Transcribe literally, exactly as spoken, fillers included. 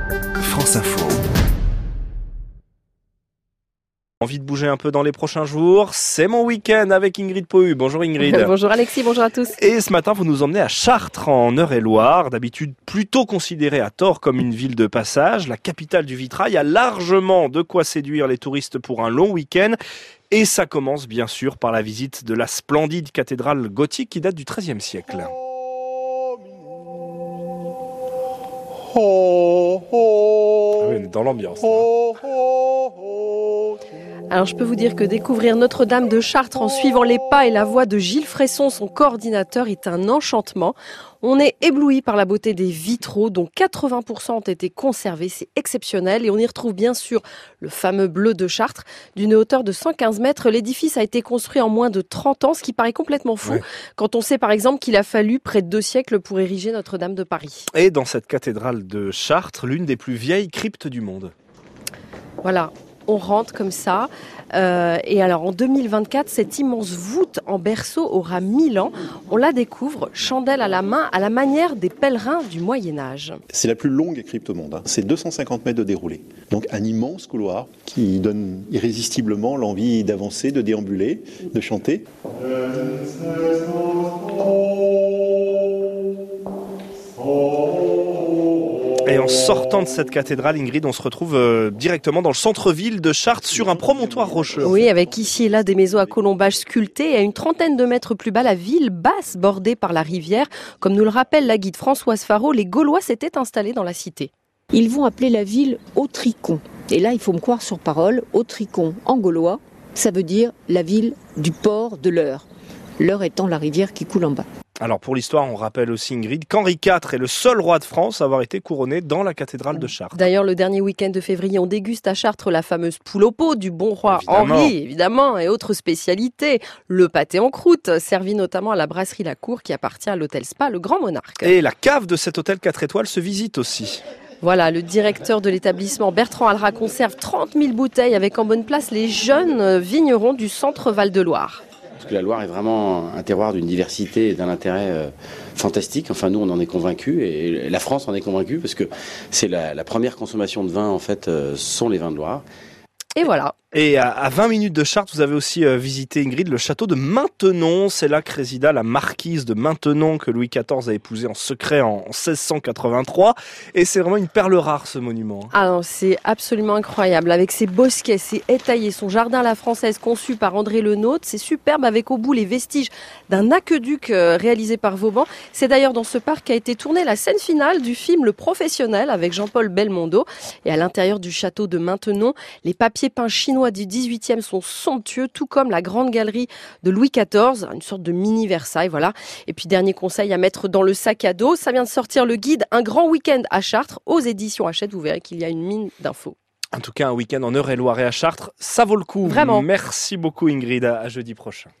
France Info. Envie de bouger un peu dans les prochains jours, c'est mon week-end avec Ingrid Pohu. Bonjour Ingrid. Bonjour Alexis, bonjour à tous. Et ce matin, vous nous emmenez à Chartres, en Eure-et-Loire, d'habitude plutôt considérée à tort comme une ville de passage. La capitale du vitrail a largement de quoi séduire les touristes pour un long week-end. Et ça commence bien sûr par la visite de la splendide cathédrale gothique qui date du treizième siècle. Ah oui, on est dans l'ambiance. Là. Alors je peux vous dire que découvrir Notre-Dame de Chartres en suivant les pas et la voix de Gilles Fresson, son coordinateur, est un enchantement. On est ébloui par la beauté des vitraux dont quatre-vingts pour cent ont été conservés, c'est exceptionnel. Et on y retrouve bien sûr le fameux bleu de Chartres. D'une hauteur de cent quinze mètres, l'édifice a été construit en moins de trente ans, ce qui paraît complètement fou ouais. quand on sait par exemple qu'il a fallu près de deux siècles pour ériger Notre-Dame de Paris. Et dans cette cathédrale de Chartres, l'une des plus vieilles cryptes du monde. Voilà. On rentre comme ça. Euh, et alors en deux mille vingt-quatre, cette immense voûte en berceau aura mille ans. On la découvre, chandelle à la main, à la manière des pèlerins du Moyen-Âge. C'est la plus longue crypte au monde. Hein. C'est deux cent cinquante mètres de déroulé. Donc un immense couloir qui donne irrésistiblement l'envie d'avancer, de déambuler, de chanter. Et en sortant de cette cathédrale, Ingrid, on se retrouve euh, directement dans le centre-ville de Chartres, sur un promontoire rocheux. Oui, avec ici et là des maisons à colombages sculptés. Et à une trentaine de mètres plus bas, la ville basse bordée par la rivière. Comme nous le rappelle la guide Françoise Farot, les Gaulois s'étaient installés dans la cité. Ils vont appeler la ville Autricon. Et là, il faut me croire sur parole, Autricon en gaulois, ça veut dire la ville du port de l'Eure. L'Eure étant la rivière qui coule en bas. Alors pour l'histoire, on rappelle aussi Ingrid qu'Henri quatre est le seul roi de France à avoir été couronné dans la cathédrale de Chartres. D'ailleurs, le dernier week-end de février, on déguste à Chartres la fameuse poule au pot du bon roi évidemment. Henri, évidemment, et autre spécialité, le pâté en croûte, servi notamment à la brasserie La Cour qui appartient à l'hôtel Spa, le Grand Monarque. Et la cave de cet hôtel quatre étoiles se visite aussi. Voilà, le directeur de l'établissement Bertrand Alra conserve trente mille bouteilles avec en bonne place les jeunes vignerons du centre Val-de-Loire. Parce que la Loire est vraiment un terroir d'une diversité et d'un intérêt euh, fantastique. Enfin, nous, on en est convaincus et la France en est convaincue parce que c'est la, la première consommation de vin, en fait, euh, sont les vins de Loire. Et voilà. Et à vingt minutes de Chartres, vous avez aussi visité, Ingrid, le château de Maintenon. C'est là que résida la marquise de Maintenon que Louis quatorze a épousée en secret en seize cent quatre-vingt-trois. Et c'est vraiment une perle rare, ce monument. Ah non, c'est absolument incroyable. Avec ses bosquets, ses étayers, son jardin à la française conçu par André Le Nôtre. C'est superbe avec au bout les vestiges d'un aqueduc réalisé par Vauban. C'est d'ailleurs dans ce parc qu'a été tournée la scène finale du film Le Professionnel avec Jean-Paul Belmondo. Et à l'intérieur du château de Maintenon, les papiers peints chinois du dix-huitième sont somptueux, tout comme la grande galerie de Louis quatorze, une sorte de mini Versailles, voilà. Et puis dernier conseil à mettre dans le sac à dos, ça vient de sortir le guide Un grand week-end à Chartres aux éditions Hachette. Vous verrez qu'il y a une mine d'infos. En tout cas, un week-end en Eure-et-Loire et à Chartres, ça vaut le coup. Vraiment. Merci beaucoup Ingrid, à jeudi prochain.